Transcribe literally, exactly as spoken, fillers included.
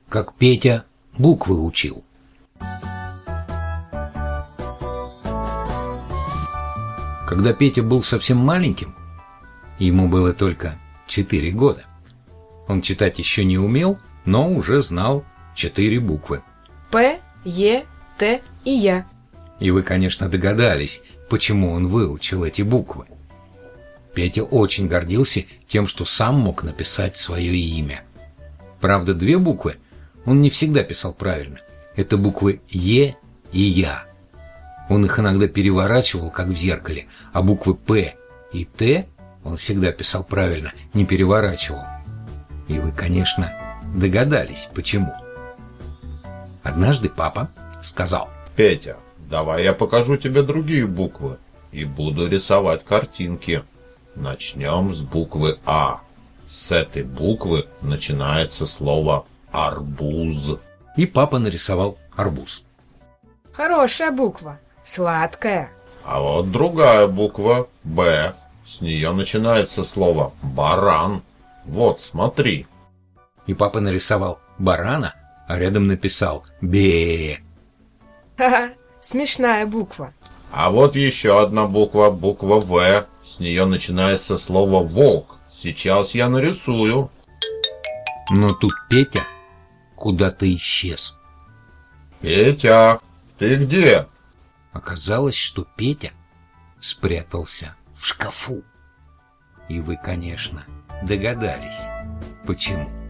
как Петя буквы учил. Когда Петя был совсем маленьким, ему было только четыре года. Он читать еще не умел, но уже знал четыре буквы. П, Е, Т и Я. И вы, конечно, догадались, почему он выучил эти буквы. Петя очень гордился тем, что сам мог написать свое имя. Правда, две буквы он не всегда писал правильно. Это буквы Е и Я. Он их иногда переворачивал, как в зеркале, а буквы П и Т он всегда писал правильно, не переворачивал. И вы, конечно, догадались, почему. Однажды папа сказал: Петя, давай я покажу тебе другие буквы и буду рисовать картинки. Начнем с буквы А. С этой буквы начинается слово арбуз. И папа нарисовал арбуз. Хорошая буква, сладкая. А вот другая буква Б. С нее начинается слово баран. Вот, смотри. И папа нарисовал барана, а рядом написал бе. Ха-ха, смешная буква. А вот еще одна буква, буква В. С нее начинается слово волк. Сейчас я нарисую. Но тут Петя куда-то исчез. Петя, ты где? Оказалось, что Петя спрятался в шкафу. И вы, конечно, догадались, почему.